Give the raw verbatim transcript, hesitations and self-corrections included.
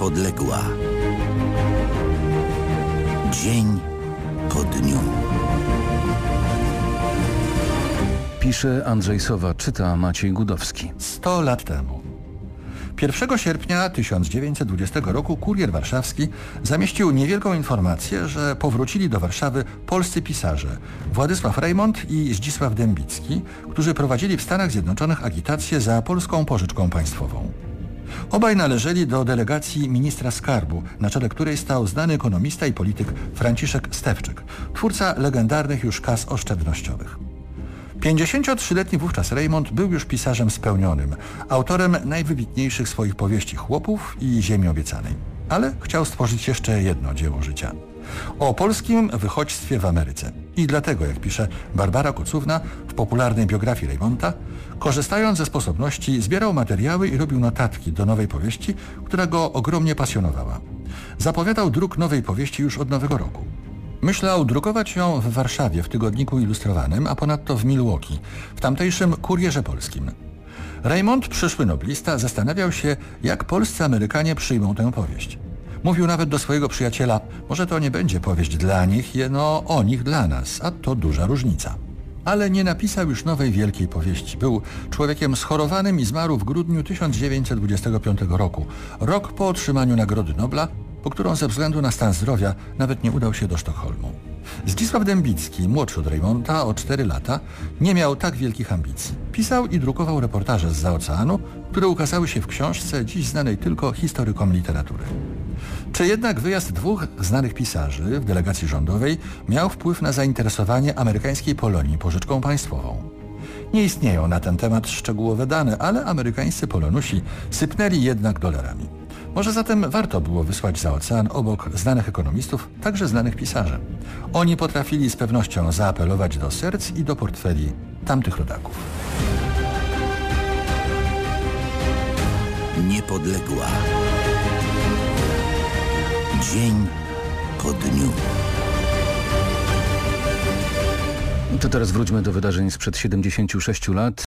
Niepodległa. Dzień po dniu. Pisze Andrzej Sowa, czyta Maciej Gudowski. sto lat temu. pierwszego sierpnia tysiąc dziewięćset dwudziestego roku Kurier Warszawski zamieścił niewielką informację, że powrócili do Warszawy polscy pisarze Władysław Reymont i Zdzisław Dębicki, którzy prowadzili w Stanach Zjednoczonych agitację za polską pożyczką państwową. Obaj należeli do delegacji ministra skarbu, na czele której stał znany ekonomista i polityk Franciszek Stefczyk, twórca legendarnych już kas oszczędnościowych. pięćdziesięciotrzyletni wówczas Reymont był już pisarzem spełnionym, autorem najwybitniejszych swoich powieści Chłopów i Ziemi Obiecanej. Ale chciał stworzyć jeszcze jedno dzieło życia. O polskim wychodźstwie w Ameryce. I dlatego, jak pisze Barbara Kocówna w popularnej biografii Reymonta, korzystając ze sposobności, zbierał materiały i robił notatki do nowej powieści, która go ogromnie pasjonowała. Zapowiadał druk nowej powieści już od nowego roku. Myślał drukować ją w Warszawie w tygodniku ilustrowanym, a ponadto w Milwaukee, w tamtejszym Kurierze Polskim. Reymont, przyszły noblista, zastanawiał się, jak polscy Amerykanie przyjmą tę powieść. Mówił nawet do swojego przyjaciela, może to nie będzie powieść dla nich, jeno o nich dla nas, a to duża różnica. Ale nie napisał już nowej wielkiej powieści. Był człowiekiem schorowanym i zmarł w grudniu tysiąc dziewięćset dwudziestego piątego roku, rok po otrzymaniu Nagrody Nobla, po którą ze względu na stan zdrowia nawet nie udał się do Sztokholmu. Zdzisław Dębicki, młodszy od Reymonta o cztery lata, nie miał tak wielkich ambicji. Pisał i drukował reportaże zza oceanu, które ukazały się w książce dziś znanej tylko historykom literatury. Czy jednak wyjazd dwóch znanych pisarzy w delegacji rządowej miał wpływ na zainteresowanie amerykańskiej Polonii pożyczką państwową? Nie istnieją na ten temat szczegółowe dane, ale amerykańscy polonusi sypnęli jednak dolarami. Może zatem warto było wysłać za ocean obok znanych ekonomistów, także znanych pisarzy. Oni potrafili z pewnością zaapelować do serc i do portfeli tamtych rodaków. Niepodległa. Dzień po dniu. To teraz wróćmy do wydarzeń sprzed siedemdziesięciu sześciu lat.